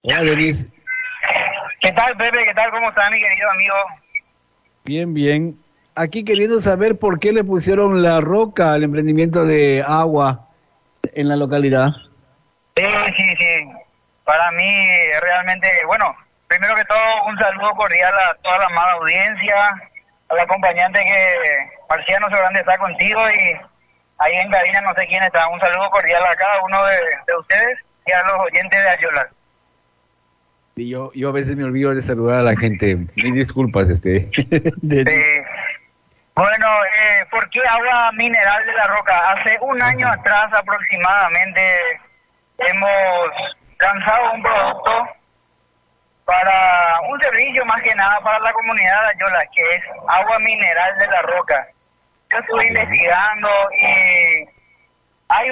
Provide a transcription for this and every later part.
Hola, Denis. ¿Qué tal, Pepe? ¿Qué tal? ¿Cómo está, mi querido amigo? Bien, bien. Aquí queriendo saber por qué le pusieron La Roca al emprendimiento de agua en la localidad. Sí, sí, sí. Para mí, realmente, bueno, primero que todo, un saludo cordial a toda la amada audiencia, al acompañante que Marciano Sorante está contigo y ahí en cabina no sé quién está. Un saludo cordial a cada uno de ustedes y a los oyentes de Ayola. Y yo a veces me olvido de saludar a la gente. Mil disculpas, Denis. Bueno, ¿por qué agua mineral de La Roca? Hace un año atrás aproximadamente hemos lanzado un producto para un servicio más que nada para la comunidad de Ayola, que es agua mineral de La Roca. Yo estuve investigando y hay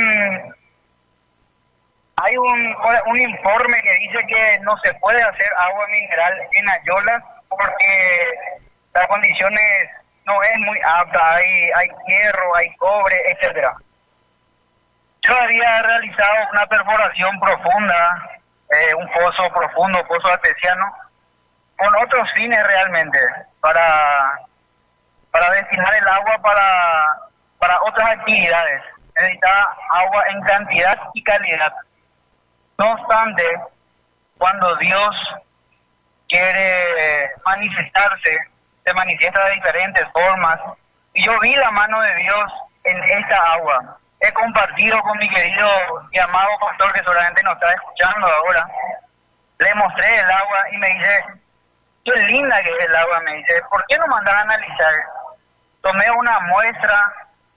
un informe que dice que no se puede hacer agua mineral en Ayola porque las condiciones no es muy apta, hay hierro, hay cobre, etcétera. Yo había realizado una perforación profunda, un pozo profundo, pozo artesiano, con otros fines realmente, para destinar el agua para otras actividades. Necesitaba agua en cantidad y calidad. No obstante, cuando Dios quiere manifestarse, se manifiesta de diferentes formas. Y yo vi la mano de Dios en esta agua. He compartido con mi querido y amado pastor que solamente nos está escuchando ahora. Le mostré el agua y me dice, qué linda que es el agua, me dice, ¿por qué no mandas a analizar? Tomé una muestra,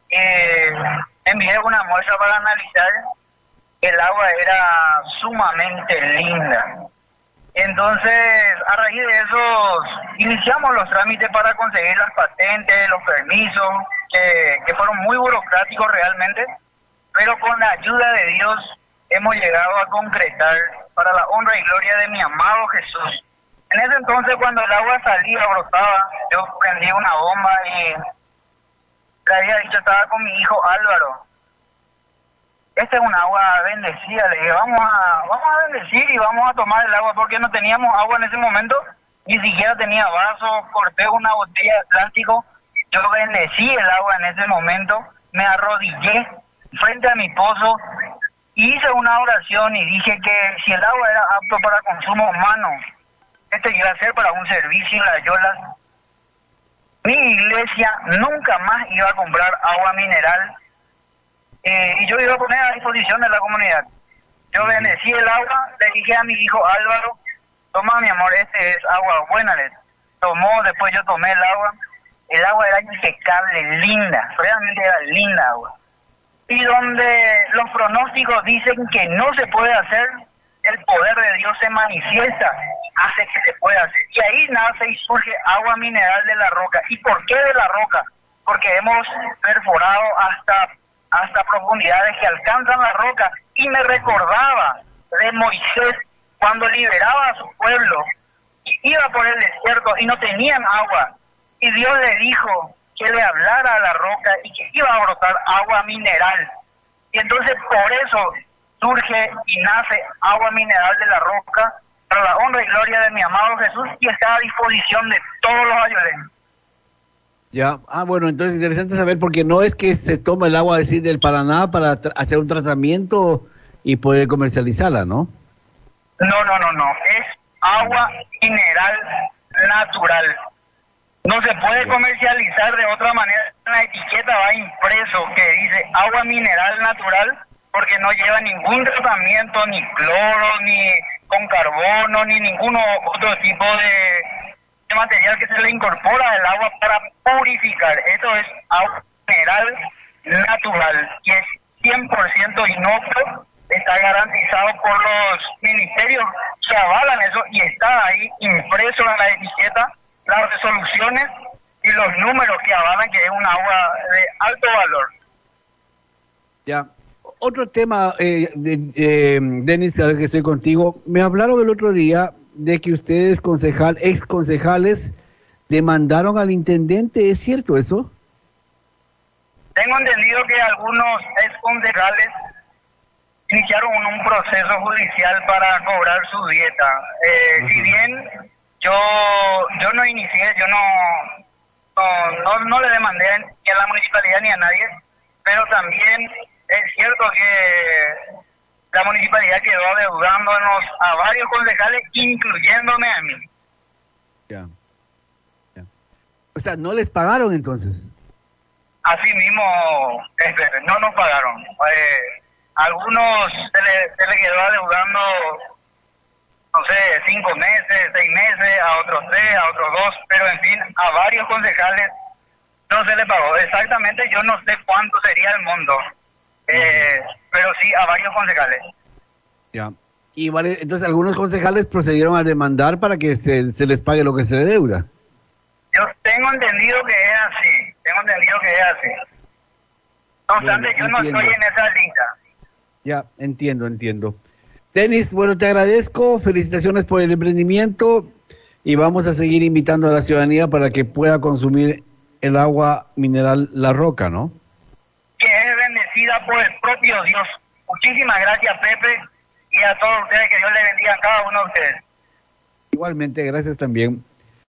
envié una muestra para analizar. El agua era sumamente linda. Entonces, a raíz de eso, iniciamos los trámites para conseguir las patentes, los permisos, que fueron muy burocráticos realmente, pero con la ayuda de Dios hemos llegado a concretar para la honra y gloria de mi amado Jesús. En ese entonces, cuando el agua salía, brotaba, yo prendí una bomba y le había dicho, estaba con mi hijo Álvaro. Esta es un agua bendecida, le dije, vamos a bendecir y vamos a tomar el agua, porque no teníamos agua en ese momento, ni siquiera tenía vaso, corté una botella de plástico, yo bendecí el agua en ese momento, me arrodillé frente a mi pozo, hice una oración y dije que si el agua era apto para consumo humano, este iba a ser para un servicio en la Ayola. Mi iglesia nunca más iba a comprar agua mineral, y yo iba a poner a disposición de la comunidad. Yo bendecí el agua, le dije a mi hijo Álvaro, toma mi amor, este es agua buena. Le tomó, después yo tomé el agua era impecable, linda, realmente era linda agua. Y donde los pronósticos dicen que no se puede hacer, el poder de Dios se manifiesta, hace que se pueda hacer. Y ahí nace y surge agua mineral de La Roca. ¿Y por qué de La Roca? Porque hemos perforado hasta profundidades que alcanzan La Roca, y me recordaba de Moisés cuando liberaba a su pueblo, iba por el desierto y no tenían agua, y Dios le dijo que le hablara a La Roca y que iba a brotar agua mineral, y entonces por eso surge y nace agua mineral de La Roca para la honra y gloria de mi amado Jesús, y está a disposición de todos los ayoleños. Ya, bueno, entonces interesante saber, porque no es que se toma el agua así del Paraná para hacer un tratamiento y poder comercializarla, ¿no? No, es agua mineral natural. No se puede comercializar de otra manera. En la etiqueta va impreso que dice agua mineral natural, porque no lleva ningún tratamiento, ni cloro, ni con carbono, ni ningún otro tipo de material que se le incorpora al agua para purificar. Esto es agua mineral natural, y es 100% inocuo, está garantizado por los ministerios que avalan eso, y está ahí impreso en la etiqueta las resoluciones y los números que avalan que es un agua de alto valor. Ya. Otro tema, Denis, ahora que estoy contigo, me hablaron el otro día de que ustedes, ex concejales, demandaron al intendente. ¿Es cierto eso? Tengo entendido que algunos ex concejales iniciaron un proceso judicial para cobrar su dieta. Si bien yo no inicié, yo no le demandé ni a la municipalidad ni a nadie, pero también es cierto que la municipalidad quedó adeudándonos a varios concejales, incluyéndome a mí. Ya. O sea, ¿no les pagaron entonces? Así mismo, no nos pagaron. Algunos se le quedó adeudando, no sé, 5 meses, 6 meses, a otros 3, a otros 2, pero en fin, a varios concejales no se le pagó. Exactamente, yo no sé cuánto sería el monto, pero sí a varios concejales. Ya. Y vale, entonces algunos concejales procedieron a demandar para que se les pague lo que se le deuda. Yo tengo entendido que es así. No obstante, yo no estoy en esa lista. Ya, entiendo. Denis, bueno, te agradezco, felicitaciones por el emprendimiento y vamos a seguir invitando a la ciudadanía para que pueda consumir el agua mineral La Roca, ¿no? Que es bendecida por el propio Dios. Muchísimas gracias, Pepe, y a todos ustedes, que Dios les bendiga a cada uno de ustedes. Igualmente, gracias también.